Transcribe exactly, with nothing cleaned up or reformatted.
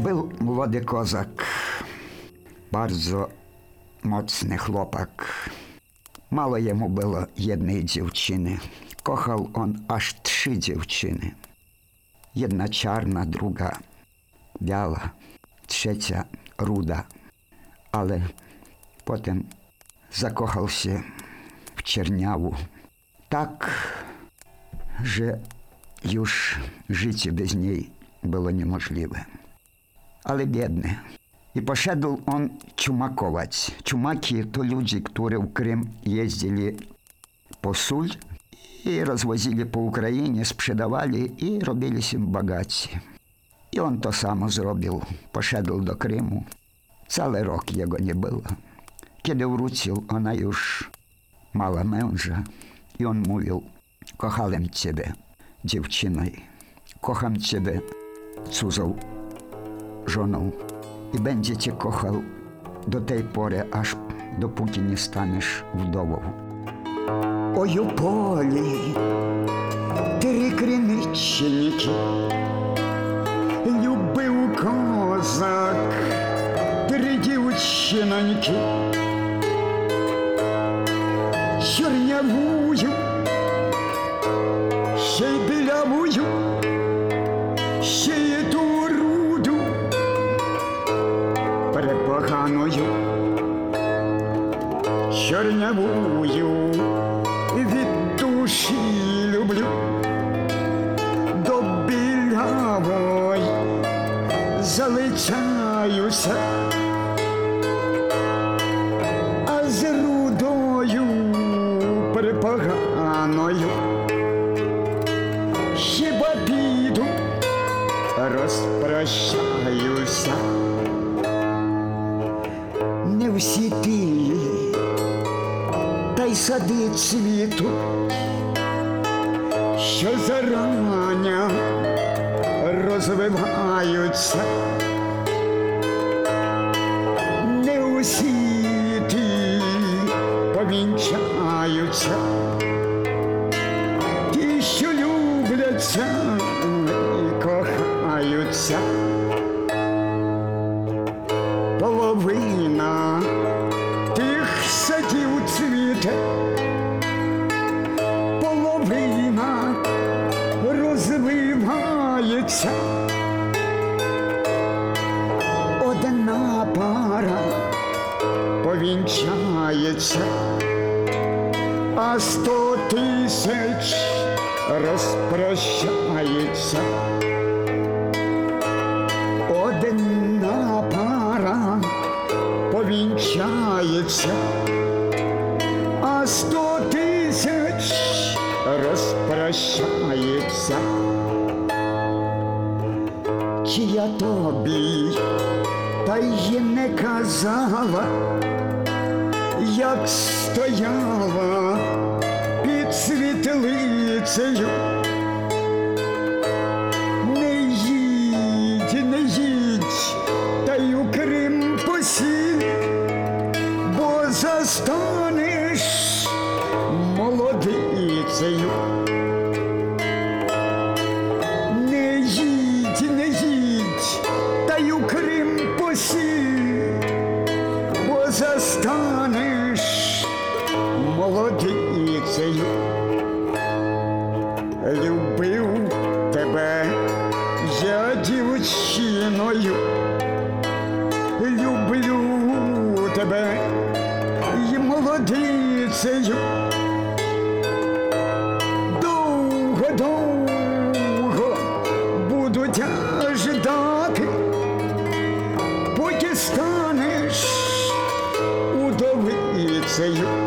Był młody kozak, bardzo mocny chłopak. Mało jemu było jednej dziewczyny. Kochał on aż trzy dziewczyny. Jedna czarna, druga biała, trzecia ruda. Ale potem zakochał się w czerniawu. Tak, że już życie bez niej było niemożliwe. Ale biedny. I poszedł on czumakować. Czumaki to ludzie, którzy w Krym jeździli po sól i rozwozili po Ukrainie, sprzedawali i robili się bogaci. I on to samo zrobił. Poszedł do Krymu. Cały rok jego nie było. Kiedy wrócił, ona już mała męża. I on mówił: kochałem ciebie, dziewczyno, kocham ciebie, cudzą żoną. I będzie cię kochał do tej pory, aż dopóki nie staniesz wdową. Ой, у полі три криничники, любив козак три дівчиноньки, чорнявую, ще й білявую, ще й ту руду препоганою, чорнявую від душі люблю, до білявої залицяюся, а з рудою препоганою хіба піду розпрощаюся. Не всі ти, та й сади цвіту, що зарання розвиваються. Не усі ті повінчаються, ті, що любляться і кохаються. Половина тих садів цвіте, половина розвивається. Одна пара повінчається, а сто тисяч розпрощається. Одна пара повінчається, а сто тисяч розпрощається. Чи я тобі та й не казала, як стояла під світлицею? Не їдь, не їдь, та й у Крим посіль, бо застанеш молодицею. Не їдь, не їдь, та й у Крим посіль, бо застанеш молодицею. Любив тебе я дівчиною, люблю тебе й молодицею. Довго-довго буду тя ждати, поки станеш удовицею.